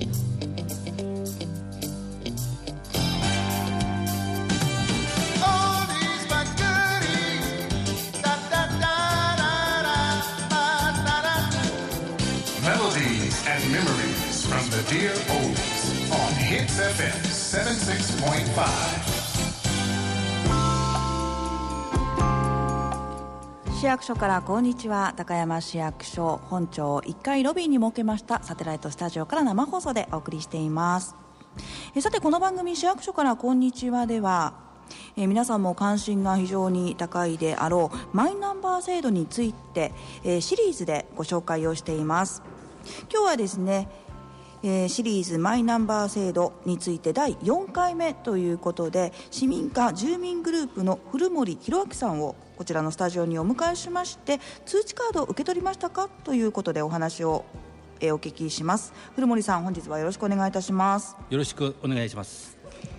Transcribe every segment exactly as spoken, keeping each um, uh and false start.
Memories from the dear oldies on Hits エフエム セブンティーシックスポイントファイブ。 市役所からこんにちは。高山市役所本庁いっかいロビーに設けましたサテライトスタジオから生放送でお送りしています。えさてこの番組市役所からこんにちはでは、えー、皆さんも関心が非常に高いであろうマイナンバー制度について、えー、シリーズでご紹介をしています。今日はですね、えー、シリーズマイナンバー制度についてだいよんかいめということで、市民課住民グループの古森弘明さんをこちらのスタジオにお迎えしまして、通知カードを受け取りましたかということでお話を、えー、お聞きします。古森さん、本日はよろしくお願いいたします。 よろしくお願いします。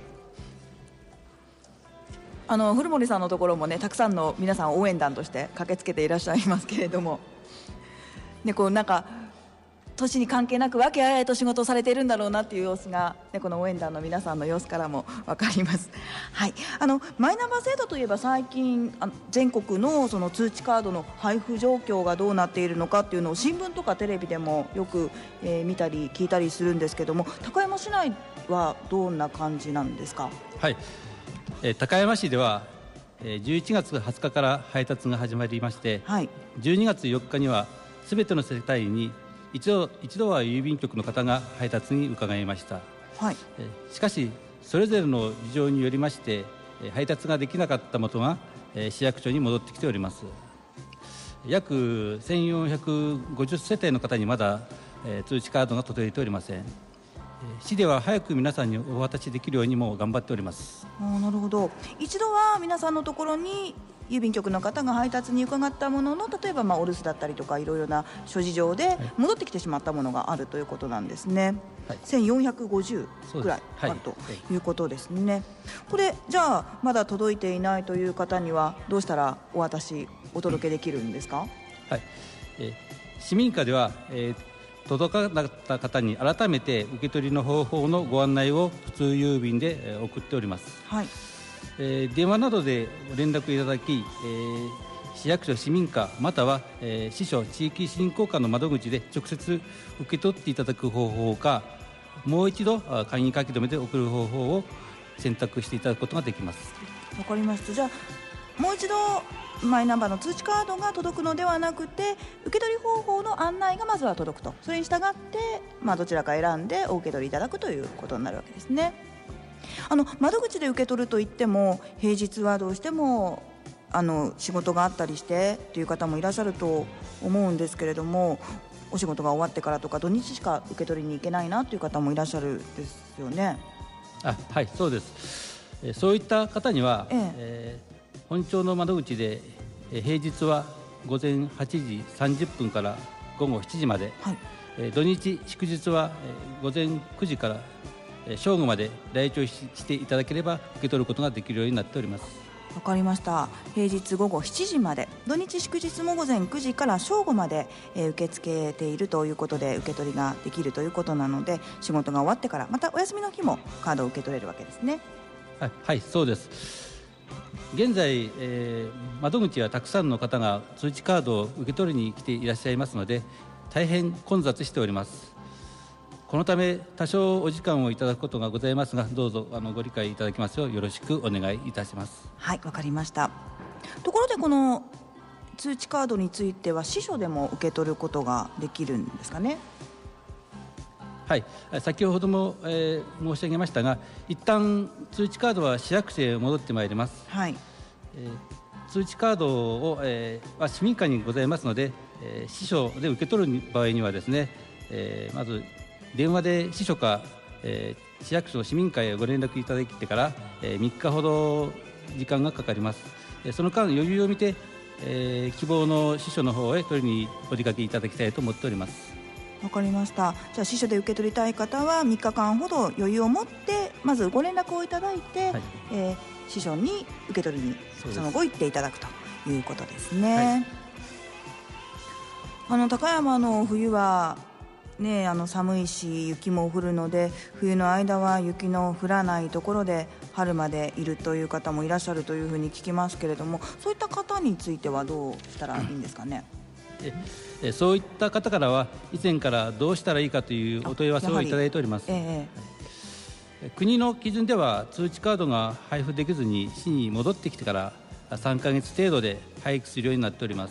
あの古森さんのところもね、たくさんの皆さん応援団として駆けつけていらっしゃいますけれども、ね、こうなんか年に関係なく和気あいあいと仕事をされているんだろうなっていう様子が、ね、この応援団の皆さんの様子からも分かります。はい、あのマイナンバー制度といえば最近あの全国 の, その通知カードの配布状況がどうなっているのかっていうのを新聞とかテレビでもよく、えー、見たり聞いたりするんですけども、高山市内はどんな感じなんですか？ はい、えー、高山市では、えー、じゅういちがつはつかから配達が始まりまして、はい、じゅうにがつよっかにはすべての世帯に一 度, 一度は郵便局の方が配達に伺いました。はい、えしかしそれぞれの事情によりまして配達ができなかった元が市役所に戻ってきております。約せんよんひゃくごじゅっせていの方にまだ通知カードが届いておりません。市では早く皆さんにお渡しできるようにも頑張っております。 あ、なるほど。一度は皆さんのところに郵便局の方が配達に伺ったものの、例えばまあお留守だったりとかいろいろな諸事情で戻ってきてしまったものがあるということなんですね。はい、せんよんひゃくごじゅうくらいあるということですね。はい、これじゃあまだ届いていないという方にはどうしたらお渡しお届けできるんですか？ はい、えー、市民課では、えー届かなかった方に改めて受け取りの方法のご案内を普通郵便で送っております。はい、えー、電話などで連絡いただき、えー、市役所市民課または、えー、市所地域振興課の窓口で直接受け取っていただく方法か、もう一度簡易書き留めで送る方法を選択していただくことができます。 わかりました。じゃあもう一度マイナンバーの通知カードが届くのではなくて、受け取り方法の案内がまずは届くと、それに従って、まあ、どちらか選んでお受け取りいただくということになるわけですね。あの窓口で受け取るといっても、平日はどうしてもあの仕事があったりしてという方もいらっしゃると思うんですけれども、お仕事が終わってからとか土日しか受け取りに行けないなという方もいらっしゃるですよね。 あ、はい、そうです。えそういった方には、えええー本庁の窓口で平日は午前はちじさんじゅっぷんからごごしちじまで、はい、土日祝日は午前くじから正午まで来庁していただければ受け取ることができるようになっております。 わかりました。平日午後しちじまで、土日祝日も午前くじから正午まで、えー、受け付けているということで、受け取りができるということなので、仕事が終わってからまたお休みの日もカードを受け取れるわけですね。 はい、はい、そうです。現在、えー、窓口はたくさんの方が通知カードを受け取りに来ていらっしゃいますので、大変混雑しております。このため多少お時間をいただくことがございますが、どうぞあのご理解いただきますようよろしくお願いいたします。 はい、わかりました。ところでこの通知カードについては市所でも受け取ることができるんですかね？ はい、先ほども、えー、申し上げましたが、一旦通知カードは市役所へ戻ってまいります。はい、えー、通知カードを、えー、は市民課にございますので、えー、市所で受け取る場合にはですね、えー、まず電話で市所か、えー、市役所市民課へご連絡いただいてから、えー、みっかほど時間がかかります。えー、その間余裕を見て、えー、希望の市所の方へ取りにお出かけいただきたいと思っております。 わかりました。じゃあ市所で受け取りたい方はみっかかんほど余裕を持ってまずご連絡をいただいて、はい、えー、市所に受け取りにその後行っていただくということですね。はい、あの高山の冬はね、あの寒いし雪も降るので冬の間は雪の降らないところで春までいるという方もいらっしゃるというふうに聞きますけれども、そういった方についてはどうしたらいいんですかね。 えそういった方からは以前からどうしたらいいかというお問い合わせをいただいております。ええ、国の基準では通知カードが配布できずに市に戻ってきてからさんかげつ程度で配布するようになっております。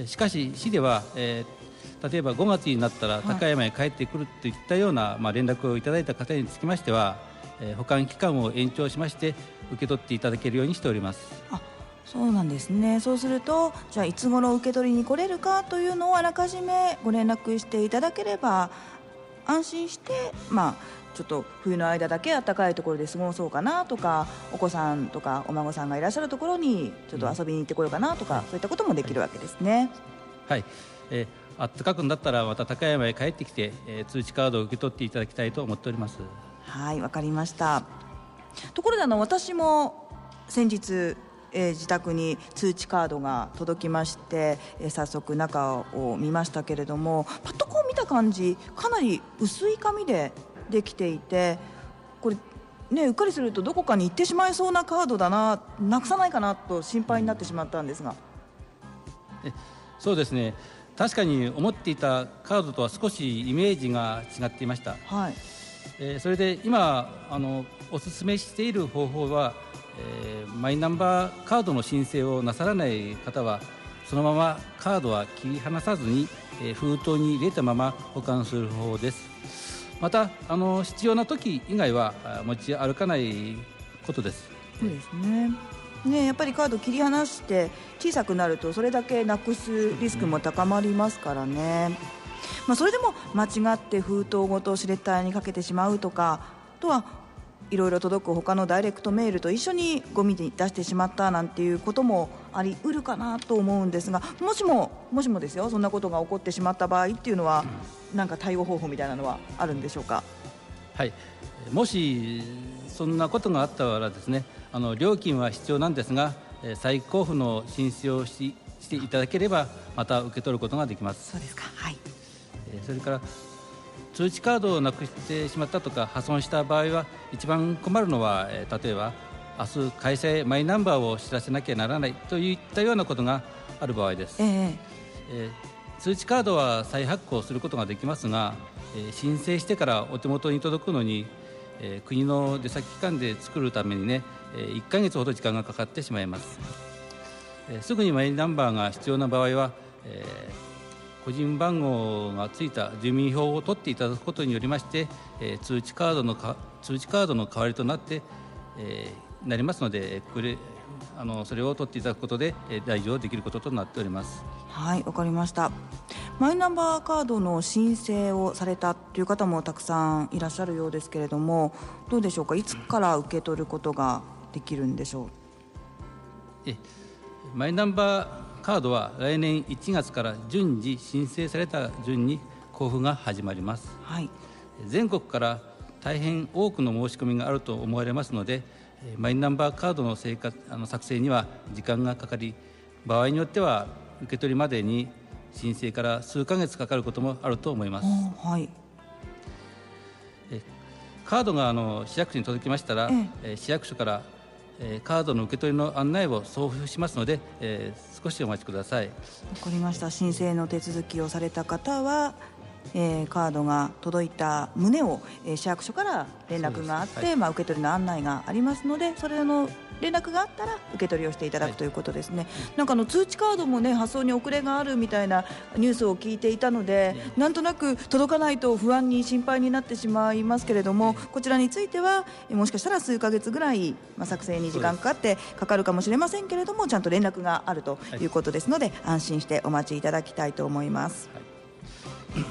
しかし市では、えー例えばごがつになったら高山へ帰ってくるといったような、はい、まあ、連絡をいただいた方につきましては、えー、保管期間を延長しまして受け取っていただけるようにしております。 あ、そうなんですね。そうするとじゃあいつ頃受け取りに来れるかというのをあらかじめご連絡していただければ安心して、まあ、ちょっと冬の間だけ暖かいところで過ごそうかなとか、お子さんとかお孫さんがいらっしゃるところにちょっと遊びに行ってこようかなとか、うん、そういったこともできるわけですね。 はい、はい、えーあったかくなったらまた高山へ帰ってきて、えー、通知カードを受け取っていただきたいと思っております。 はい、わかりました。ところであの私も先日、えー、自宅に通知カードが届きまして、えー、早速中を見ましたけれども、パッとこう見た感じかなり薄い紙でできていて、これね、うっかりするとどこかに行ってしまいそうなカードだな、なくさないかなと心配になってしまったんですが。 えそうですね、確かに思っていたカードとは少しイメージが違っていました。はい、えー、それで今あのお勧めしている方法は、えー、マイナンバーカードの申請をなさらない方はそのままカードは切り離さずに、えー、封筒に入れたまま保管する方法です。またあの必要な時以外は持ち歩かないことです。 そうですね。ね、やっぱりカード切り離して小さくなるとそれだけなくすリスクも高まりますからね。まあ、それでも間違って封筒ごとシュレッダーにかけてしまうとか、あとはいろいろ届く他のダイレクトメールと一緒にゴミに出してしまったなんていうこともありうるかなと思うんですが、もしももしもですよ、そんなことが起こってしまった場合っていうのは何か対応方法みたいなのはあるんでしょうか。 はい、もしそんなことがあったらですね、あの料金は必要なんですが、再交付の申請を し, していただければまた受け取ることができます。 そうですか。はい、 それから通知カードをなくしてしまったとか破損した場合は一番困るのは、例えば明日会社へマイナンバーを知らせなきゃならないといったようなことがある場合です。えーえー、通知カードは再発行することができますが、えー、申請してからお手元に届くのに、えー、国の出先機関で作るためにね、えー、いっかげつほど時間がかかってしまいます。えー、すぐにマイナンバーが必要な場合は、えー個人番号がついた住民票を取っていただくことによりまして、えー、通知カードのか通知カードの代わりとなって、えー、なりますので、これあのそれを取っていただくことで、えー、代用できることとなっております。 はい、わかりました。マイナンバーカードの申請をされたという方もたくさんいらっしゃるようですけれども、どうでしょうか。いつから受け取ることができるんでしょう。 えマイナンバーカードは来年いちがつから順次申請された順に交付が始まります。はい、全国から大変多くの申し込みがあると思われますので、マイナンバーカードの生活あの作成には時間がかかり、場合によっては受け取りまでに申請から数ヶ月かかることもあると思います。はい、えカードがあの市役所に届きましたら、ええ、市役所からカードの受け取りの案内を送付しますので、えー、少しお待ちください。わかりました。申請の手続きをされた方は、えー、カードが届いた旨を、えー、市役所から連絡があって、はい、まあ、受け取りの案内がありますので、それの連絡があったら受け取りをしていただくということですね。はい、なんかあの通知カードもね、発送に遅れがあるみたいなニュースを聞いていたので、ね、なんとなく届かないと不安に心配になってしまいますけれども、ね、こちらについてはもしかしたら数ヶ月ぐらい、まあ、作成に時間かかってかかるかもしれませんけれども、ちゃんと連絡があるということですので、はい、安心してお待ちいただきたいと思います。 はい、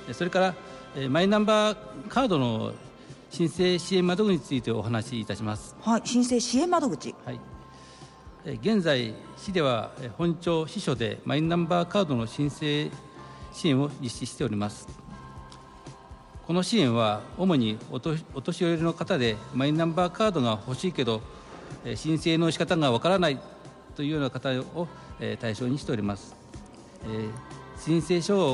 それからマイナンバーカードの申請支援窓口についてお話しいたします。 はい、申請支援窓口、 はい、現在市では本庁支所でマイナンバーカードの申請支援を実施しております。この支援は主にお年寄りの方でマイナンバーカードが欲しいけど申請の仕方がわからないというような方を対象にしております。申請書を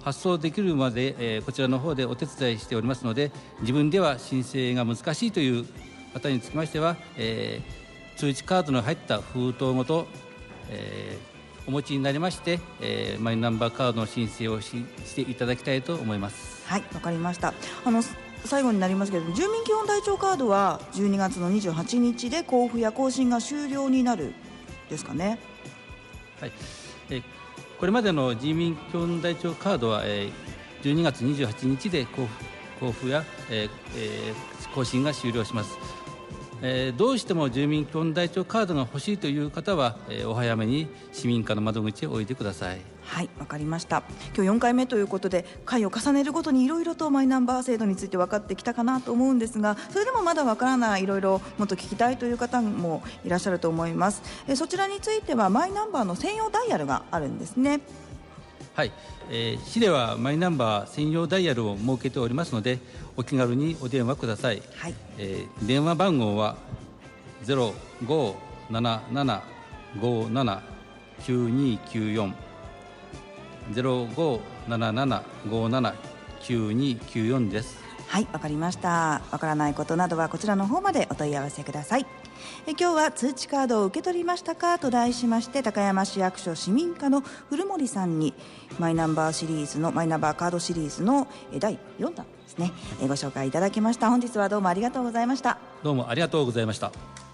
発送できるまで、えー、こちらの方でお手伝いしておりますので、自分では申請が難しいという方につきましては、えー、通知カードの入った封筒ごと、えー、お持ちになりまして、えー、マイナンバーカードの申請を し, していただきたいと思います。 はい、わかりました。あの最後になりますけれども、住民基本台帳カードはじゅうにがつのにじゅうはちにちで交付や更新が終了になるですかね。 はい、えー、これまでの住民基本台帳カードは、えー、じゅうにがつにじゅうはちにちで交付、交付や、えーえー、更新が終了します。えー、どうしても住民基本台帳カードが欲しいという方は、えー、お早めに市民課の窓口へおいでください。 はい、わかりました。今日よんかいめということで、回を重ねるごとにいろいろとマイナンバー制度について分かってきたかなと思うんですが、それでもまだわからない、いろいろもっと聞きたいという方もいらっしゃると思います。えー、そちらについてはマイナンバーの専用ダイヤルがあるんですね。 はい、えー、市ではマイナンバー専用ダイヤルを設けておりますので、お気軽にお電話ください。 はい、 えー、電話番号は ゼロごーななななごーななきゅうにきゅうよん ゼロごーななななごーななきゅうにきゅうよんです。 はい、わかりました。わからないことなどはこちらの方までお問い合わせください。え今日は通知カードを受け取りましたかと題しまして、高山市役所市民課の古森さんにマイナンバーシリーズのマイナンバーカードシリーズのだいよんだんですね、えご紹介いただきました。本日はどうもありがとうございました。 どうもありがとうございました。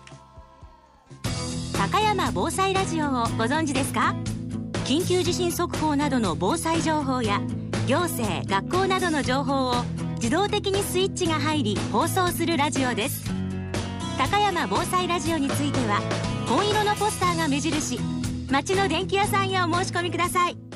高山防災ラジオをご存知ですか？緊急地震速報などの防災情報や行政・学校などの情報を自動的にスイッチが入り放送するラジオです。高山防災ラジオについては紺色のポスターが目印、町の電気屋さんへお申し込みください。